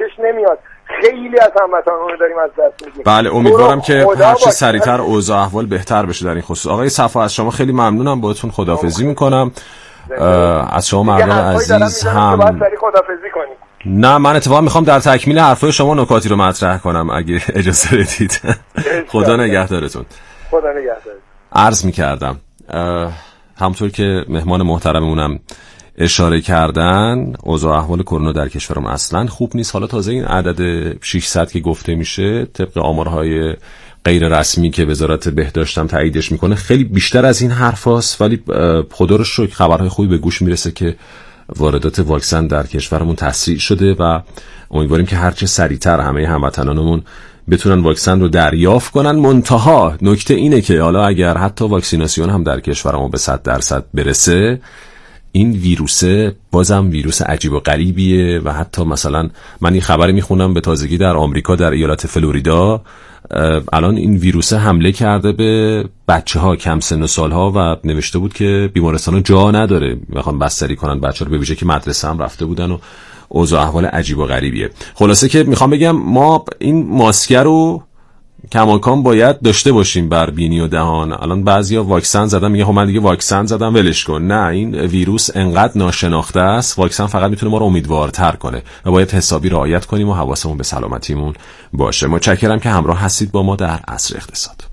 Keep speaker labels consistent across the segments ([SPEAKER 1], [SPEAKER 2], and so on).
[SPEAKER 1] خوشش نمیاد. خیلی از هموطنان داریم از دست میدیم.
[SPEAKER 2] بله امیدوارم که هرچه سریعتر اوضاع احوال بهتر بشه در این خصوص. آقای صفا از شما خیلی ممنونم، باهاتون خداحافظی میکنم. از شما مردم عزیز هم نه، من اتفاقا میخوام در تکمیل حرفای شما نکاتی رو مطرح کنم اگه اجازه بدید. خدا نگهدارتون.
[SPEAKER 1] خدا نگهدار.
[SPEAKER 2] عرض میکردم همونطور که مهمان محترممونم اشاره کردن، اوضاع احوال کرونا در کشورم اصلا خوب نیست. حالا تازه این عدد 600 که گفته میشه طبق آمارهای غیر رسمی که وزارت بهداشت هم تاییدش میکنه خیلی بیشتر از این حرفاست، ولی خدا رو شکر خبرهای خوبی به گوش میرسه که واردات واکسن در کشورمون تسریع شده و امیدواریم که هرچه سریعتر همه هموطنانمون بتونن واکسن رو دریافت کنن. منتها نکته اینه که حالا اگر حتی واکسیناسیون هم در کشورمون به 100% برسه، این ویروسه بازم ویروس عجیب و غریبیه و حتی مثلا من این خبری میخونم به تازگی در آمریکا در ایالت فلوریدا الان این ویروسه حمله کرده به بچه‌ها کم سن و سال‌ها و نوشته بود که بیمارستان‌ها جا نداره میخوان بستری کنن بچه‌ها رو، به ویژه که مدرسه هم رفته بودن و اوضاع احوال عجیب و غریبیه. خلاصه که میخوام بگم ما این ماسک رو کماکان باید داشته باشیم بر بینی و دهان. الان بعضیا واکسن زدن میگه خب من دیگه واکسن زدم ولش کن. نه، این ویروس انقدر ناشناخته است، واکسن فقط میتونه ما رو امیدوارتر کنه و باید حسابی رعایت کنیم و حواسمون به سلامتیمون باشه. متشکرم که همراه هستید با ما در عصر اقتصاد.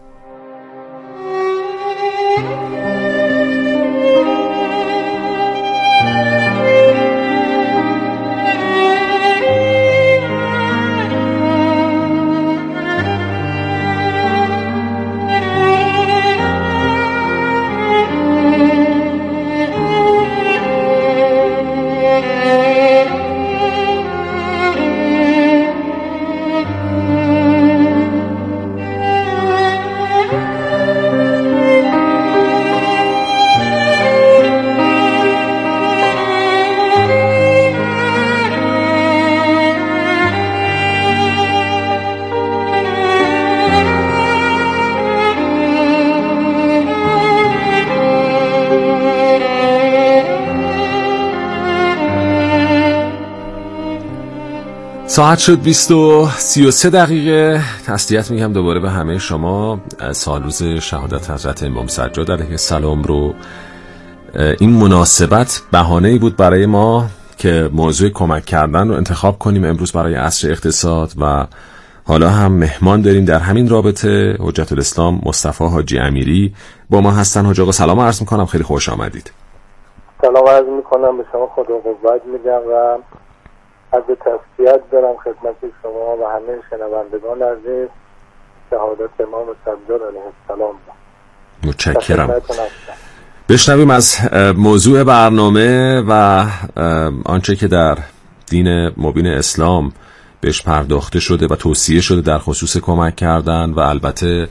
[SPEAKER 2] ساعت شد 20:33 دقیقه. تسلیت میگم دوباره به همه شما. سال روز شهادت حضرت امام سجاد علیه السلام رو این مناسبت بهانه‌ای بود برای ما که موضوع کمک کردن رو انتخاب کنیم امروز برای عصر اقتصاد و حالا هم مهمان داریم در همین رابطه. حجت الاسلام مصطفی حاجی امیری با ما هستن. حاج آقا سلام عرض میکنم، خیلی خوش آمدید.
[SPEAKER 1] سلام عرض میکنم به شما، خدا قوت میگم و از تسلیت دارم خدمت شما و همه شنوندگان عزیز شهادت امام سجاد علیه السلام.
[SPEAKER 2] متشکرم. بشنویم از موضوع برنامه و آنچه که در دین مبین اسلام بهش پرداخته شده و توصیه شده در خصوص کمک کردن و البته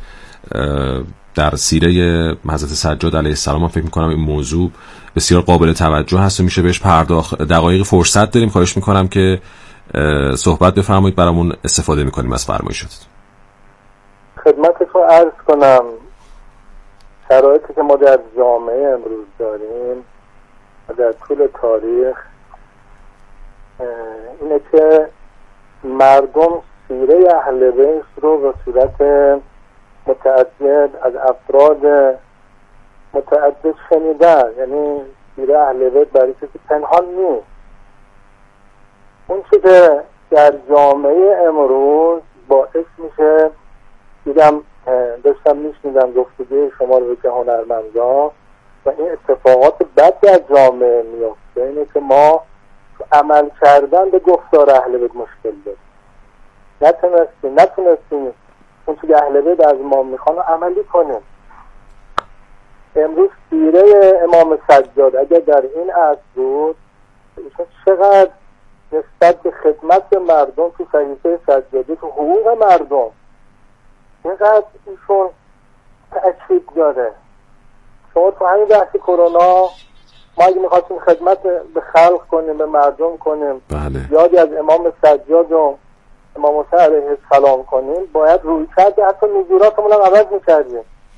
[SPEAKER 2] در سیره حضرت سجاد علیه السلام. فکر می‌کنم این موضوع بسیار قابل توجه هست و میشه بهش پرداخت. دقایق فرصت داریم، خواهش می‌کنم که صحبت بفرمایید، برامون استفاده می‌کنیم از فرمایشاتتون.
[SPEAKER 1] خدمتتون عرض کنم شرایطی که ما در جامعه امروز داریم و در طول تاریخ اینه که مردم سیره اهل بیت رو به صورت متعدد از افراد متعدد شنیدن، یعنی سیره اهل بیت برای کسی پنهان نیست. اون چی که در جامعه امروز باعث میشه، دیدم داشتم میشنیدم گفتگوی شما رو که هنرمندان و این اتفاقات بد در جامعه میفته، اینه که ما عمل کردن به گفتار اهل بیت مشکل داریم. نتونستیم اون چی که اهل بیت از ما میخوان عملی کنیم. امروز سیره امام سجاد اگر در این عصر بود، ایشون چقدر نسبت به خدمت به مردم تو صحیفه سجادی تو حقوق مردم اینقدر ایشون تأکید داره. شما تو همین بحث کرونا ما اگه میخواستیم خدمت به خلق کنیم، به مردم کنیم، یادی از امام سجاد و امام حسین علیه السلام کنیم، باید روی کرده حتی نزوراتمون هم عوض میکردیم.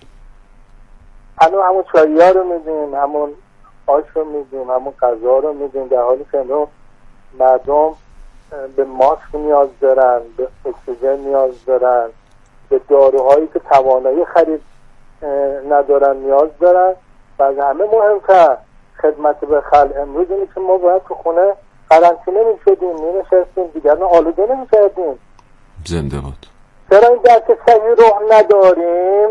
[SPEAKER 1] همون چایی ها رو میدیم، همون آش رو میدیم، همون غذا رو میدیم، در حالی که مردم به ماسک نیاز دارن، به اکسیژن نیاز دارن، به داروهایی که توانایی خرید ندارن نیاز دارن و از همه مهمتر خدمت به خلق امروز اینه که ما باید تو خونه قرنطینه میشدیم، مینشستیم، دیگران آلوده نمیکردیم.
[SPEAKER 2] زنده بود.
[SPEAKER 1] چرا این درک صحیح رو نداریم؟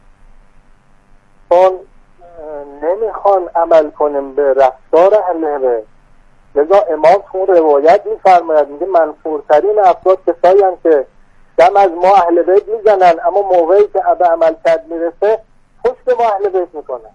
[SPEAKER 1] چون نمیخوان عمل کنیم به رفتار اهل بیت. لذا امام تو اون روایت میفرماید، میگه منفورترین افراد کسایی هستند که دم از ما اهل بیت میزنن اما موقعی که به عمل کرد میرسه پشت ما اهل بیت میکنن.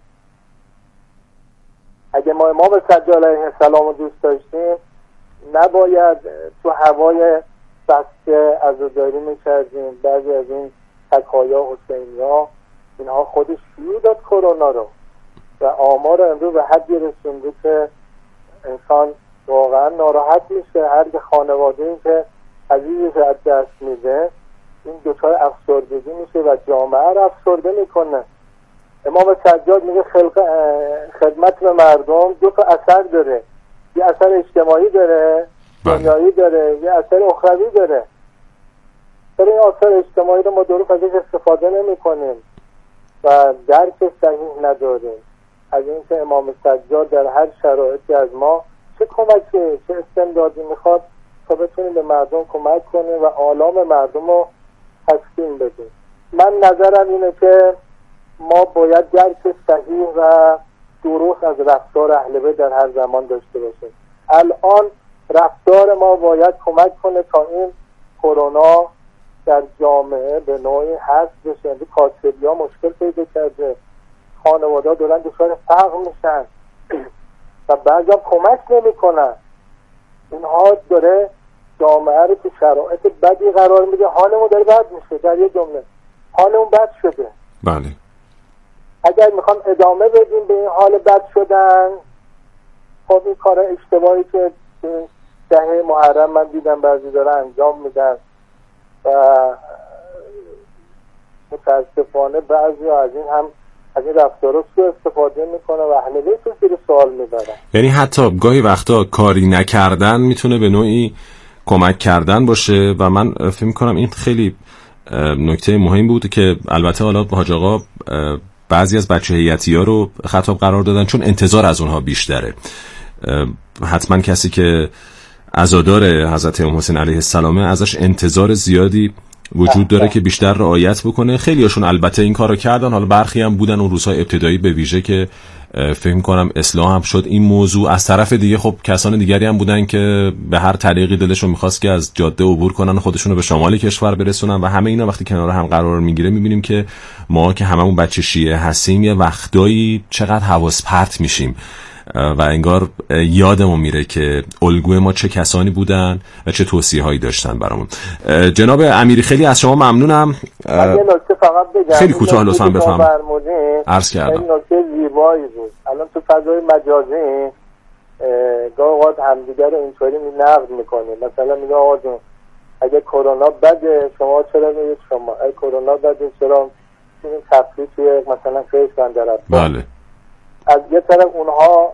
[SPEAKER 1] اگه ما امام سجاد علیه السلام رو دوست داشتیم نباید تو هوای بسته عزاداری میکردیم. بعضی از این تکایا حسینیا اینها خودش شیوع داد کرونا رو و آمار امروز به حدی رسونده که انسان واقعا ناراحت میشه. هر خانواده‌ای که عزیزش از دست میده این دچار افسردگی میشه و جامعه رو افسرده میکنه. امام سجاد میگه خدمت به مردم دو تا اثر داره، یه اثر اجتماعی داره، دنیایی داره، یه اثر اخروی داره. برای این اثر اجتماعی رو ما درست ازش استفاده نمی کنیم و درک صحیح نداریم از اینکه امام سجاد در هر شرایطی از ما چه کمکی، چه استمدادی میخواد تا بتونیم به مردم کمک کنیم و آلام مردم رو تسکین بدیم. من نظرم اینه که ما باید درک صحیح و درست از رفتار اهل بیت در هر زمان داشته باشیم. الان رفتار ما باید کمک کنه تا این کرونا در جامعه به نوعی حذف بشه. این کاسبی‌ها مشکل پیدا کرده، خانواده‌ها دارن دچار فقر میشن و بعضی هم کمک نمی‌کنن. اینها داره جامعه رو تو شرایط بدی قرار میده. حالمون داره بد میشه. در یه جمله حالمون بد شده.
[SPEAKER 2] بله.
[SPEAKER 1] اگر میخوام ادامه بدیم به این حال بد شدن، خب این کار اشتباهی که دهه محرم من دیدم بعضی داره انجام میدن و متاسفانه بعضی از این رفتارا سوء استفاده میکنه و اهل بیت رو زیر سوال میبرن.
[SPEAKER 2] یعنی حتی گاهی وقتا کاری نکردن میتونه به نوعی کمک کردن باشه و من فکر میکنم این خیلی نکته مهم بود که البته حالا حاج آقا بعضی از بچه هیئتی‌ها رو خطاب قرار دادن چون انتظار از اونها بیشتره. حتما کسی که عزادار حضرت امام حسین علیه السلام ازش انتظار زیادی وجود داره که بیشتر رعایت بکنه. خیلی هاشون البته این کارو کردن، حالا برخی هم بودن اون روزهای ابتدایی به ویژه که فکر کنم اصلاح هم شد این موضوع. از طرف دیگه خب کسان دیگری هم بودن که به هر طریقی دلشون می‌خواست که از جاده عبور کنن و خودشونو به شمال کشور برسونن و همه اینا وقتی کنار هم قرار میگیره می‌بینیم که ما که هممون بچه شیعه هستیم یه وقتایی چقدر حواس پرت میشیم و انگار یادمون میره که الگوی ما چه کسانی بودن و چه توصیه‌هایی داشتن برامون. جناب امیری خیلی از شما ممنونم.
[SPEAKER 1] یه نکته فقط بگم،
[SPEAKER 2] خیلی کوتاه لطفاً بفرمایید.
[SPEAKER 1] عرض کردم این نکته زیبایی بود. الان تو فضای مجازی گاه اوقات همدیگه رو اینطوری نقد میکنیم. مثلا میگه آقا جون اگه کرونا بده شما چرا میگید شما اگه کرونا بده چرا این تفریطی مثلا فیس بندرد.
[SPEAKER 2] بله.
[SPEAKER 1] از یه طرف اونها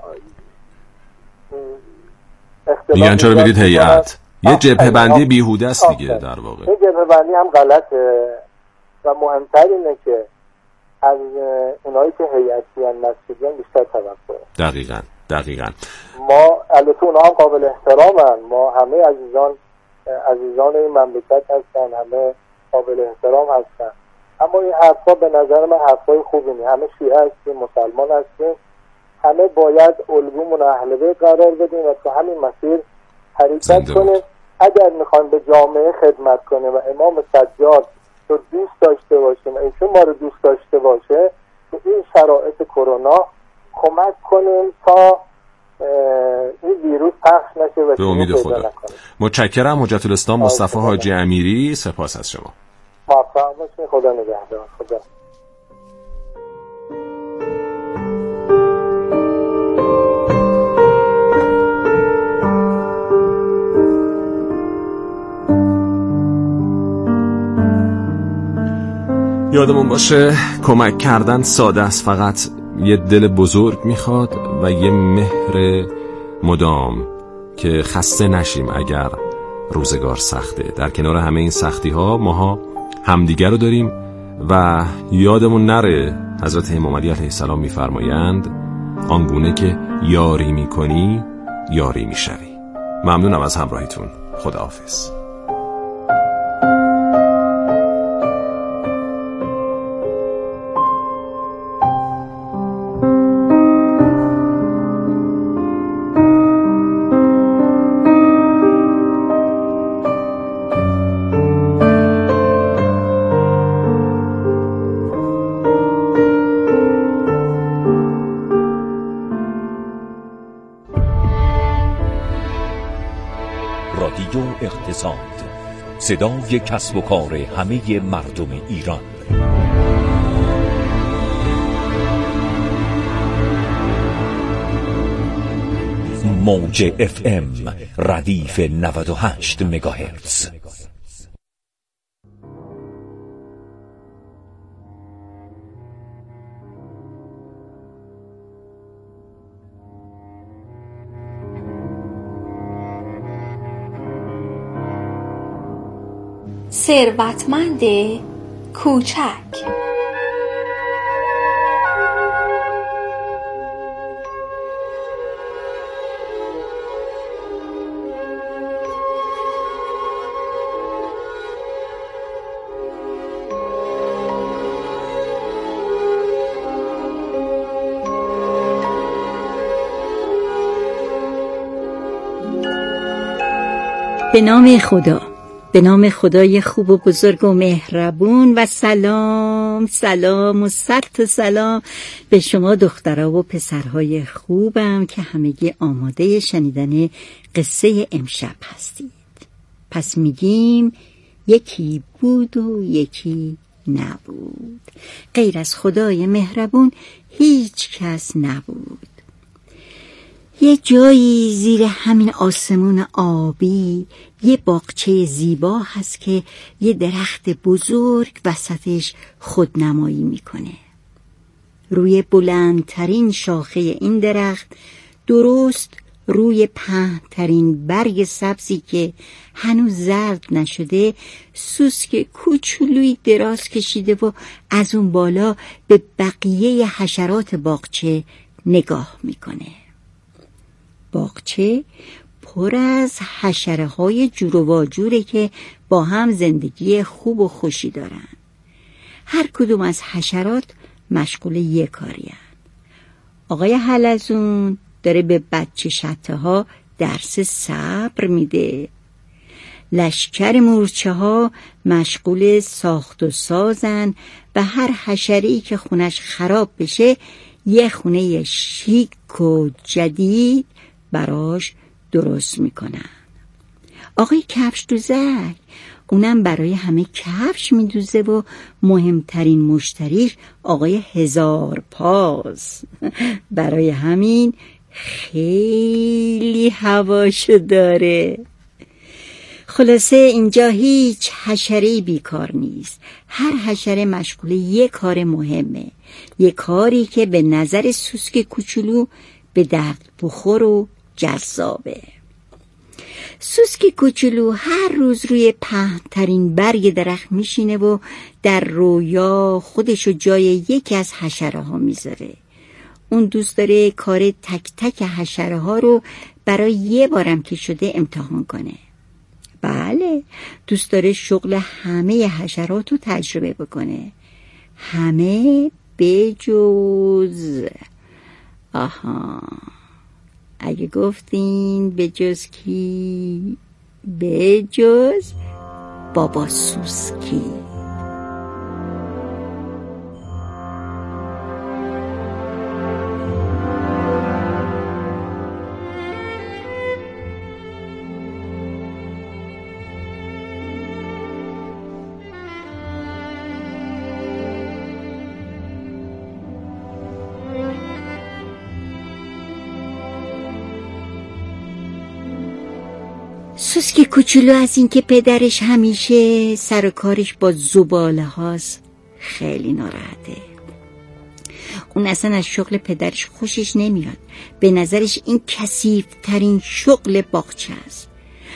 [SPEAKER 2] میگن چرا میرید هیئت، یه جبهه بندی بیهوده است دیگه در واقع.
[SPEAKER 1] این جبهه بندی هم غلطه و مهمتر اینه که از اونایی که هیئتیان مسئولین بیشتر توقع.
[SPEAKER 2] دقیقاً
[SPEAKER 1] ما البته اونها هم قابل احترامن، ما همه عزیزان این مملکت هستن، همه قابل احترام هستن، اما این حرفا به نظر من حرفای خوبی نیست. همه شیعه هستیم، مسلمان هستیم، همه باید الگومون اهل بیت قرار بدیم و تو همین مسیر حرکت کنیم. اگر میخوایم به جامعه خدمت کنیم و امام سجاد رو دوست داشته باشیم، ایشون ما رو دوست داشته باشه، تو این شرایط کرونا کمک کنیم تا این ویروس پخش نشه و
[SPEAKER 2] به امید خدا. متشکرم. حجت الاسلام مصطفی حاجی امیری، سپاس از شما.
[SPEAKER 1] موفق باشید. خدا نگهدار. خدا.
[SPEAKER 2] یادمون باشه کمک کردن ساده است، فقط یه دل بزرگ میخواد و یه مهر مدام که خسته نشیم اگر روزگار سخته. در کنار همه این سختی ها ماها همدیگر رو داریم و یادمون نره حضرت امام علی علیه السلام میفرمایند آنگونه که یاری میکنی یاری میشوی. ممنونم از همراهیتون. خداحافظ.
[SPEAKER 3] رادیو اقتصاد، صدای کسب و کار همه مردم ایران. موج FM ردیف 98 مگاهرتز.
[SPEAKER 4] ثروتمند کوچک.
[SPEAKER 5] به نام خدا، به نام خدای خوب و بزرگ و مهربون و سلام و صد سلام به شما دخترها و پسرهای خوبم که همگی آماده شنیدن قصه امشب هستید. پس میگیم یکی بود و یکی نبود، غیر از خدای مهربون هیچ کس نبود. یه جایی زیر همین آسمون آبی یه باغچه زیبا هست که یه درخت بزرگ وسطش خودنمایی میکنه. روی بلندترین شاخه این درخت، درست روی پهن‌ترین برگ سبزی که هنوز زرد نشده، سوسک کوچولویی دراز کشیده و از اون بالا به بقیه حشرات باغچه نگاه میکنه. باغچه پر از حشره‌های جور و واجوره که با هم زندگی خوب و خوشی دارن. هر کدوم از حشرات مشغول یه کاری هن. آقای حلزون داره به بچه شته ها درس صبر میده. لشکر مورچه ها مشغول ساخت و سازن و هر حشره‌ای که خونش خراب بشه یه خونه شیک و جدید براش درست میکنن. آقای کفش دوزک اونم برای همه کفش میدوزه و مهمترین مشتریش آقای هزار پاس. برای همین خیلی هواشو داره. خلاصه اینجا هیچ حشره‌ای بیکار نیست. هر حشره مشغول یه کار مهمه، یه کاری که به نظر سوسک کوچولو به درد بخور و جذابه. سوسک کوچولو هر روز روی پهن‌ترین برگ درخت میشینه و در رویا خودشو جای یکی از حشره ها میذاره. اون دوست داره کار تک تک حشره ها رو برای یه بارم که شده امتحان کنه. بله، دوست داره شغل همه حشرات رو تجربه بکنه، همه بجز اگه گفتین بجز کی؟ بجز بابا سوسکی. سوسک کوچولو از این که پدرش همیشه سر کارش با زباله هاست خیلی ناراحته. اون اصلا از شغل پدرش خوشش نمیاد. به نظرش این کثیف ترین شغل باغچه است.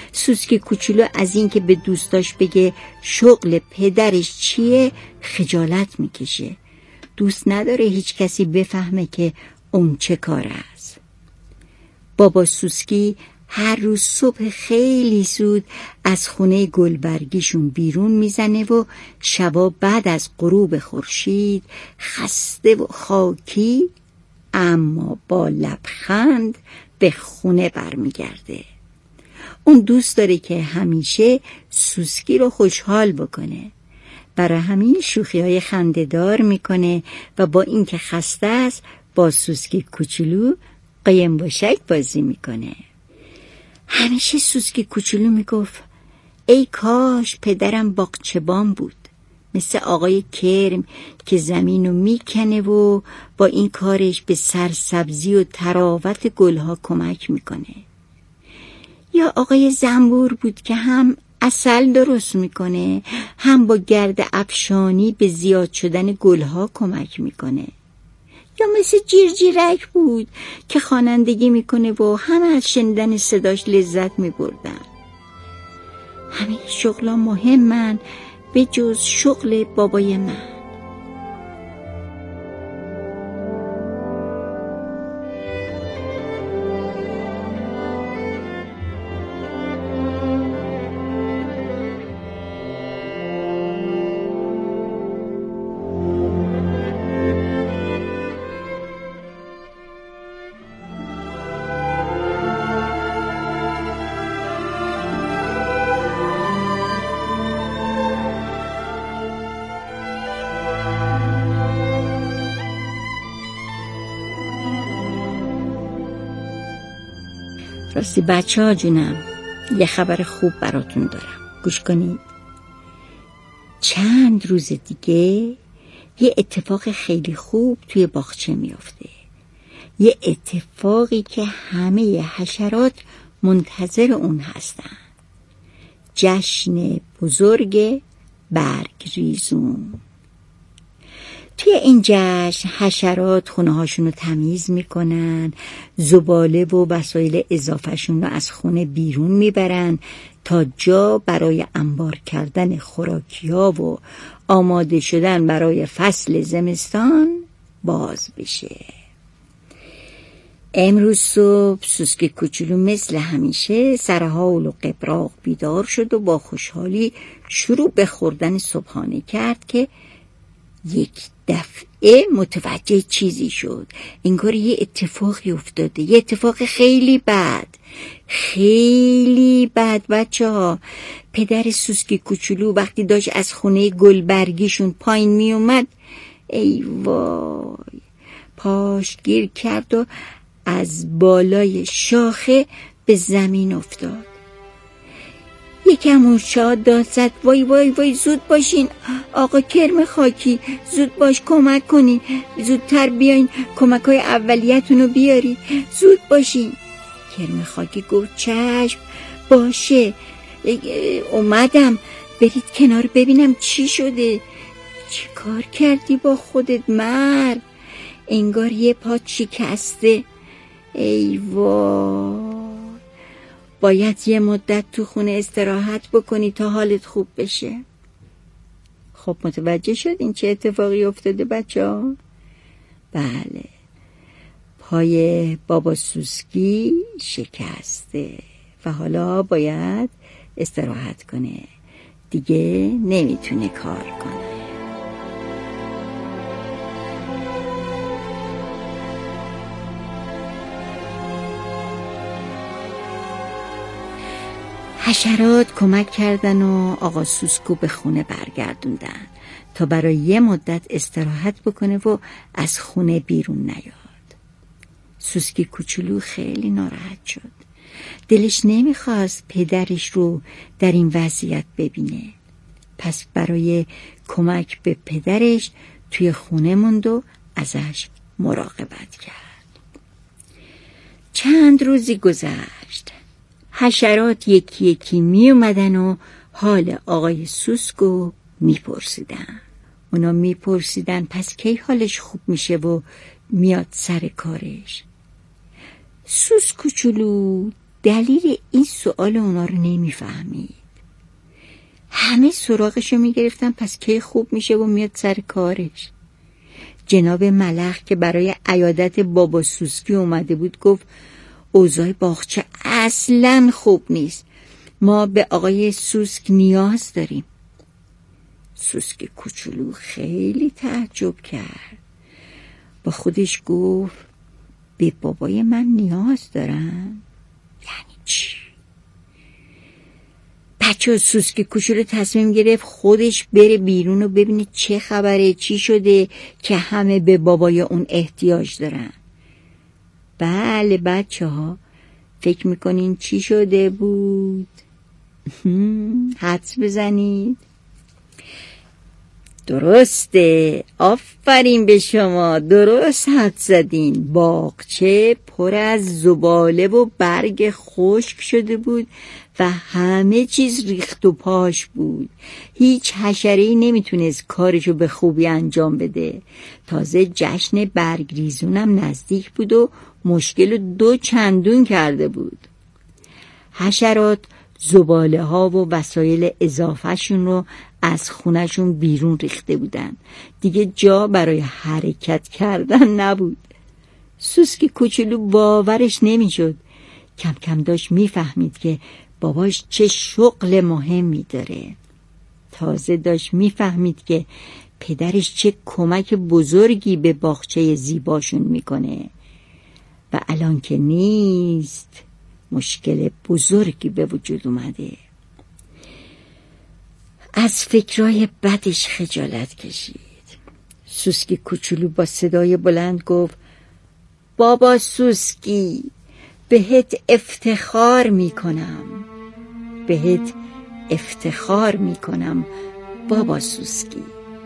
[SPEAKER 5] سوسکی کوچولو از این که به دوستاش بگه شغل پدرش چیه خجالت میکشه. دوست نداره هیچ کسی بفهمه که اون چه کار است. بابا سوسکی هر روز صبح خیلی زود از خونه گلبرگیشون بیرون میزنه و شبا بعد از غروب خورشید خسته و خاکی اما با لبخند به خونه برمیگرده. اون دوست داره که همیشه سوسکی رو خوشحال بکنه. برای همین شوخی‌های خنده‌دار میکنه و با اینکه خسته است با سوسکی کوچولو قایم باشک بازی میکنه. همیشه سوسکی کوچولو میگفت ای کاش پدرم باغچبان بود، مثل آقای کرم که زمینو میکنه و با این کارش به سرسبزی و تراوت گلها کمک میکنه. یا آقای زنبور بود که هم عسل درست میکنه هم با گرد افشانی به زیاد شدن گلها کمک میکنه. یا مثل جیرجیرک بود که خوانندگی میکنه و همه از شنیدن صداش لذت میبردن. همه شغلا مهمن به جز شغل بابای من. راستی بچه ها جونم، یه خبر خوب براتون دارم، گوش کنید. چند روز دیگه یه اتفاق خیلی خوب توی باغچه میافته. یه اتفاقی که همه حشرات منتظر اون هستن. جشن بزرگ برگریزون. توی این جشن حشرات خونه هاشون رو تمیز میکنن، زباله و وسایل اضافهشون رو از خونه بیرون میبرن تا جا برای انبار کردن خوراکی‌ها و آماده شدن برای فصل زمستان باز بشه. امروز صبح سوسکی کوچولو مثل همیشه سر حال و قبراق بیدار شد و با خوشحالی شروع به خوردن صبحانه کرد که یک دفعه متوجه چیزی شد. انگار یه اتفاقی افتاده، یه اتفاق خیلی بد، خیلی بد. بچه ها، پدر سوسکی کوچولو وقتی داشت از خونه گلبرگیشون پایین می اومد، ای وای، پاش گیر کرد و از بالای شاخه به زمین افتاد. یکم اونشاد داد زد وای وای وای، زود باشین آقا کرم خاکی، زود باش کمک کنین، زودتر بیاین کمک‌های اولیتون رو بیارید، زود باشین. کرم خاکی گفت چشم باشه، اومدم، برید کنار ببینم چی شده. چی کار کردی با خودت مرد؟ انگار یه پات شکسته. ای وای، باید یه مدت تو خونه استراحت بکنی تا حالت خوب بشه. خب متوجه شدین چه اتفاقی افتاده بچه ها؟ بله، پای بابا سوسکی شکسته و حالا باید استراحت کنه، دیگه نمیتونه کار کنه. حشرات کمک کردن و آقا سوسکو به خونه برگردوندن تا برای یه مدت استراحت بکنه و از خونه بیرون نیاد. سوسکی کوچولو خیلی ناراحت شد. دلش نمیخواست پدرش رو در این وضعیت ببینه. پس برای کمک به پدرش توی خونه موند و ازش مراقبت کرد. چند روزی گذشت. حشرات یکی یکی می اومدن و حال آقای سوسکو می پرسیدن. اونا می پرسیدن پس کی حالش خوب میشه و میاد سر کارش. سوسک کوچولو دلیل این سوال اونا رو نمیفهمید. همه سراغشو میگرفتن پس کی خوب میشه و میاد سر کارش. جناب ملخ که برای عیادت بابا سوسکی اومده بود گفت اوضاع باغچه اصلاً خوب نیست، ما به آقای سوسک نیاز داریم. سوسک کوچولو خیلی تعجب کرد، با خودش گفت به بابای من نیاز دارن؟ یعنی چی؟ بچه سوسک کوچولو تصمیم گرفت خودش بره بیرون و ببینه چه خبره، چی شده که همه به بابای اون احتیاج دارن. بله بچه ها، فکر میکنین چی شده بود؟ حدس بزنید. درسته، آفرین به شما، درست حدس زدین. باغچه پر از زباله و برگ خشک شده بود و همه چیز ریخت و پاش بود. هیچ حشره‌ای نمیتونست کارشو به خوبی انجام بده. تازه جشن برگ ریزونم نزدیک بود و مشکل 2 چندون کرده بود. حشرات زباله ها و وسایل اضافهشون رو از خونشون بیرون ریخته بودن. دیگه جا برای حرکت کردن نبود. سوسک کوچولو باورش نمیشد. کم کم داشت میفهمید که باباش چه شغل مهمی داره. تازه داشت میفهمید که پدرش چه کمک بزرگی به باغچه زیباشون میکنه و الان که نیست مشکل بزرگی به وجود اومده. از فکرای بدش خجالت کشید. سوسکی کوچولو با صدای بلند گفت بابا سوسکی، بهت افتخار میکنم، بهت افتخار میکنم بابا سوسکی.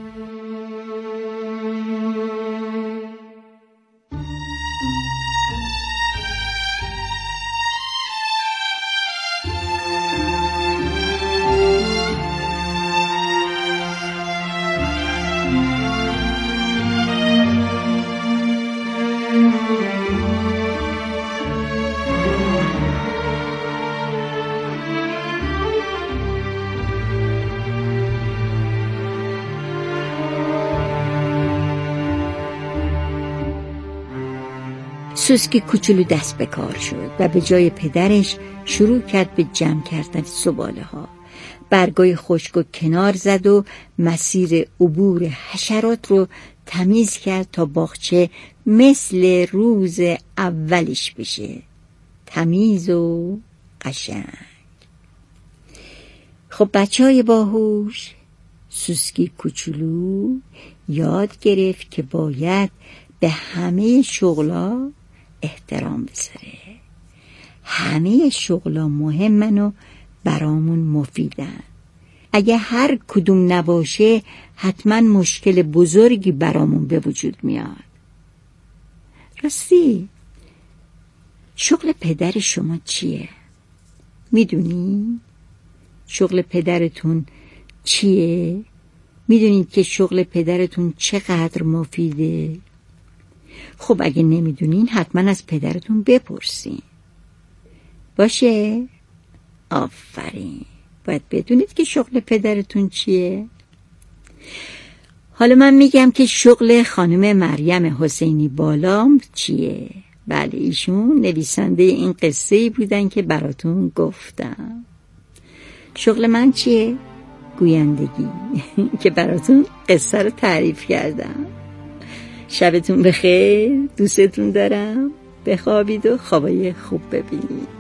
[SPEAKER 5] سوسکی کوچولو دست به کار شد و به جای پدرش شروع کرد به جمع کردن زباله ها. برگای خشک و کنار زد و مسیر عبور حشرات رو تمیز کرد تا باغچه مثل روز اولش بشه، تمیز و قشنگ. خب بچهای باهوش، سوسکی کوچولو یاد گرفت که باید به همه شغلا احترام بذاره. همه شغلا مهمن و برامون مفیدن. اگه هر کدوم نباشه حتما مشکل بزرگی برامون به وجود میاد. راستی شغل پدر شما چیه؟ میدونی؟ شغل پدرتون چیه؟ میدونید که شغل پدرتون چقدر مفیده؟ خب اگه نمیدونین حتما از پدرتون بپرسین. باشه؟ آفرین، باید بدونید که شغل پدرتون چیه. حالا من میگم که شغل خانم مریم حسینی بالام چیه. بله، ایشون نویسنده این قصه بودن که براتون گفتم. شغل من چیه؟ گویندگی که براتون قصه رو تعریف کردم. شبتون بخیر، دوستتون دارم. بخوابید و خوابای خوب ببینید.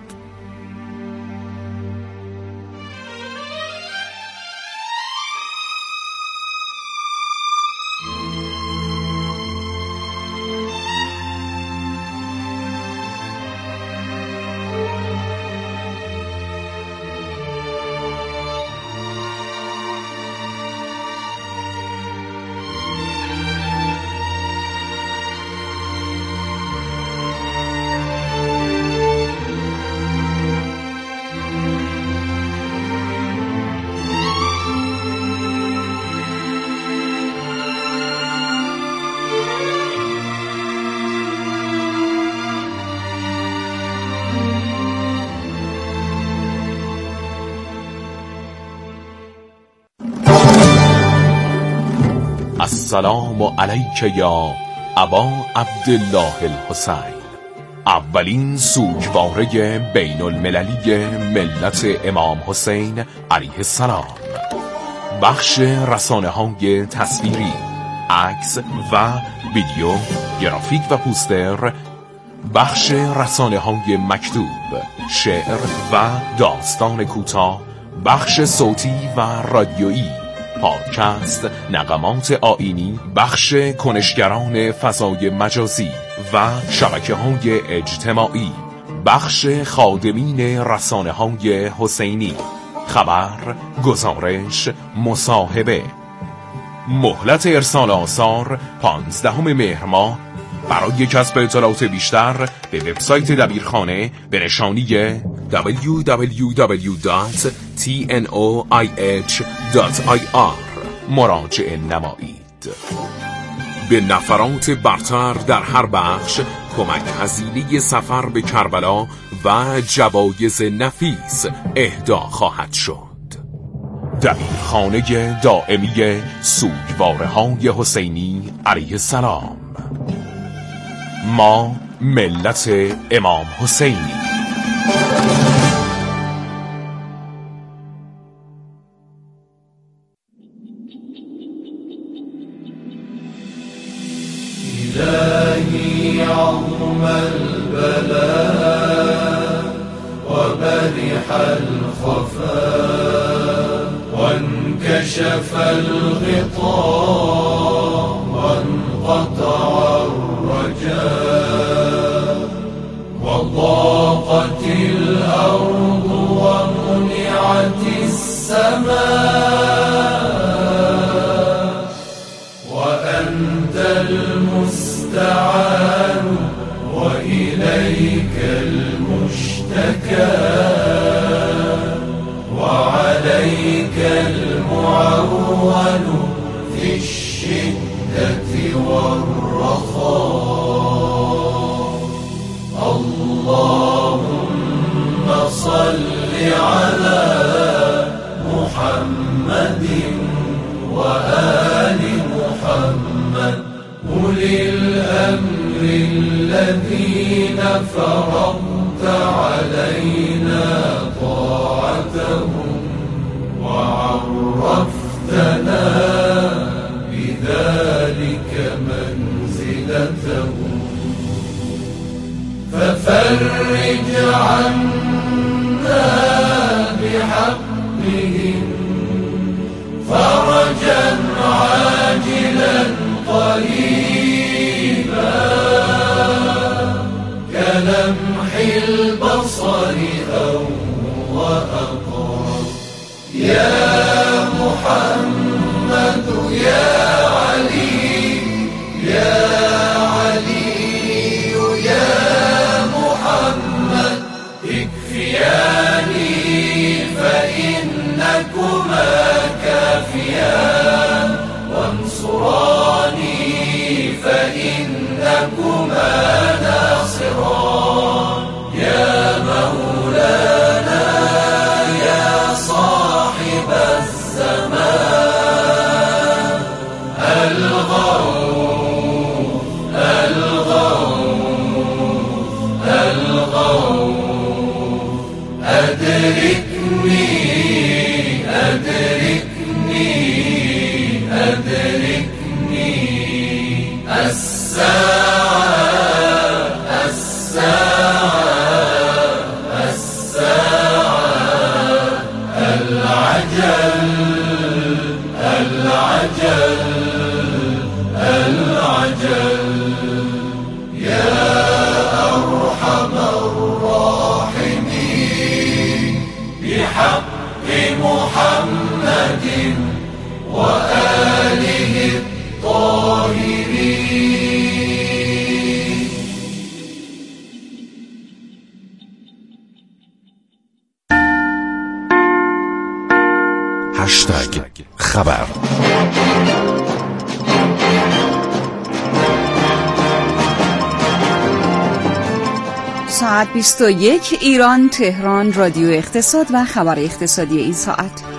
[SPEAKER 6] السلام علیک یا ابا عبدالله الحسین، اولین سوگواره بین المللی ملت امام حسین علیه السلام. بخش رسانه‌های تصویری، عکس و ویدیو، گرافیک و پوستر. بخش رسانه‌های مکتوب، شعر و داستان کوتاه. بخش صوتی و رادیویی، پادکست، نغمات آیینی. بخش کنشگران فضای مجازی و شبکه‌های اجتماعی. بخش خادمین رسانه‌های حسینی، خبر، گزارش، مصاحبه. مهلت ارسال آثار 15 مهر ماه. برای کسب اطلاعات بیشتر به وبسایت دبیرخانه به نشانی www.tnoih.ir مراجعه نمایید. به نفرات برتر در هر بخش کمک هزینه سفر به کربلا و جوایز نفیس اهدا خواهد شد. دبیرخانه دائمی سوگواره‌های حسینی علیه السلام. ما ملت امام حسینی.
[SPEAKER 7] إلهي عظم البلاء وبرح الخفاء وانكشف الغطاء وانقطع الرجاء وضاقت الأرض ومنعت السماء وأنت المستعان وإليك المشتكى وعليك المعول في الشدة والرخاء. اللهم صل على محمد وآل محمد أولي الأمر الذين فرضت علينا طاعتهم وعرفتنا بذلك منزلتهم، ففرج عنا بحقهم فرجا عاجلا قريبا كلمح البصر أو وأقرب. يا محمد يا علي يا علي يا محمد اكفياني فإنكما كافيان وانصراني فإنكما ناصران. يا مولانا يا صاحب الزمان الغوث الغوث الغوث أدركني أدركني أدركني. الساعة الساعة الساعة العجل العجل العجل. يا أرحم الراحمين بحق محمد وآله الطاهرين.
[SPEAKER 6] هشتگ خبر.
[SPEAKER 8] ساعت 21 ایران تهران. رادیو اقتصاد و خبر اقتصادی این ساعت.